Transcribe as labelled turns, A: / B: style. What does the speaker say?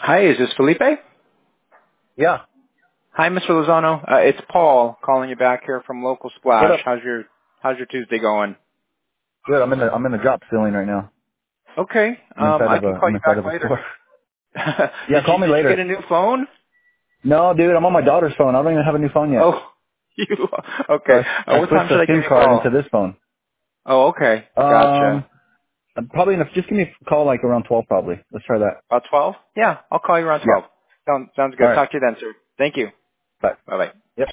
A: Hi, is this Felipe?
B: Yeah.
A: Hi, Mr. Lozano. It's Paul calling you back here from Local
B: What
A: Splash.
B: up?
A: How's your Tuesday going?
B: Good. I'm in the drop ceiling right now.
A: Okay.
B: I'm inside
A: I
B: of
A: can
B: a
A: call
B: I'm
A: you
B: inside
A: back
B: of a
A: later.
B: store. Yeah, call me
A: Did you get
B: later.
A: a new phone?
B: No, dude, I'm on my daughter's phone. I don't even have a new phone yet.
A: Oh, you.
B: So
A: Okay.
B: I
A: What
B: switched
A: time
B: the
A: should I give
B: SIM
A: you a
B: card into
A: call?
B: this phone.
A: Oh, okay.
B: Um,
A: Gotcha.
B: I'm probably enough. Just give me a call like around 12 probably. Let's try that.
A: About 12? Yeah, I'll call you around
B: Yeah.
A: 12. Sounds
B: All
A: good.
B: right.
A: Talk to you then, sir. Thank you.
B: Bye.
A: Bye bye.